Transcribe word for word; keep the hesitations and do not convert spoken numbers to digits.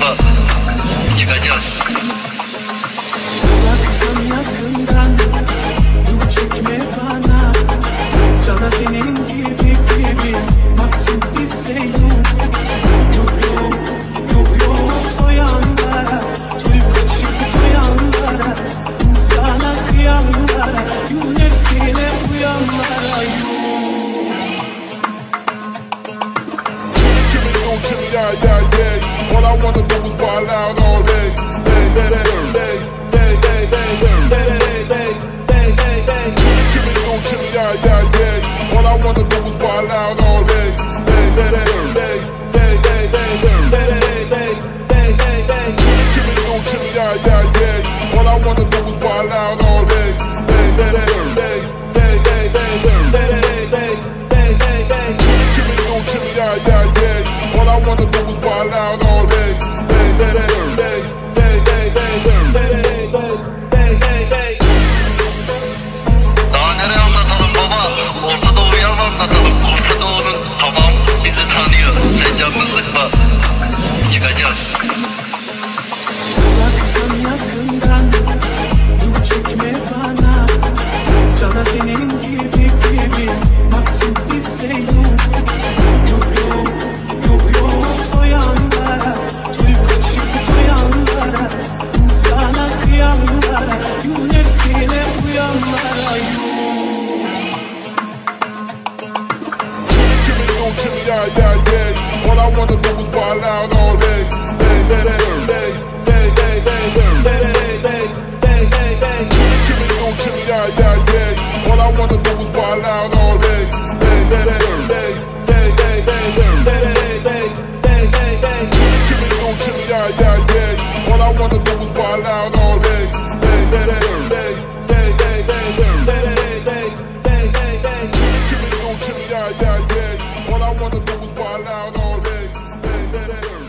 sıkma. Çıkacağız. Uzaktan yakından dur çekme bana. Sana senin gibi gibi baktım bir şey yok. Yok yok yok yok soyanlara, tüy kaçıp koyanlara, insana kıyanlara, gün nefsine uyanlara yok. Kill me, yeah, yeah, yeah. All I wanna do is ball out all day. Day, day, day, day, day, day, day, day, day, day, day, day, day. Kill me, don't kill me, yeah, yeah, yeah. All I wanna do is ball out all day. Day, day, day, day, day, day, day, day, day, day, day, day, day. Kill me, don't kill me, yeah, yeah, yeah. All I wanna do is ball out all day. Day, day, day, day, day, day, day, day, day, day, day, day, day. Kill me, don't kill me, yeah, yeah, yeah. All I wanna do is ball out all day. Day, day, day, day, day, day, day, day, day, day, day, day. Daha nereye anlatalım baba? Orta Doğu'yu mı anlatalım? Orta Doğu'nun tamam bizi tanıyor. Sen canını sıkma. Çıkacağız. Uzaktan yakından dur çekme bana. Sana senin gibi gibi baktım bir şey yok. Yok yok yok yok soyanlara, tüy kaçıp koyanlara, insana kıyanlara, gün nefsine uyanlara yok. Kill me, don't kill me, yeah, yeah, yeah. All I wanna do is ball out all day. Day, day, day, day, day, day, day, day, day, day, day, day, day. Kill me, don't kill me, yeah, yeah, yeah. All I wanna do is ball out all day. Day, day, day, day, day, day, day, day, day, day, day, day. Kill me, don't kill me, yeah, yeah, yeah. All I wanna do is ball out all day. Day, day, day, day, day, day, day, day, day, day, day, day. Kill me, don't kill me, yeah, yeah, yeah. All I wanna do is ball out all day. Day, day, day.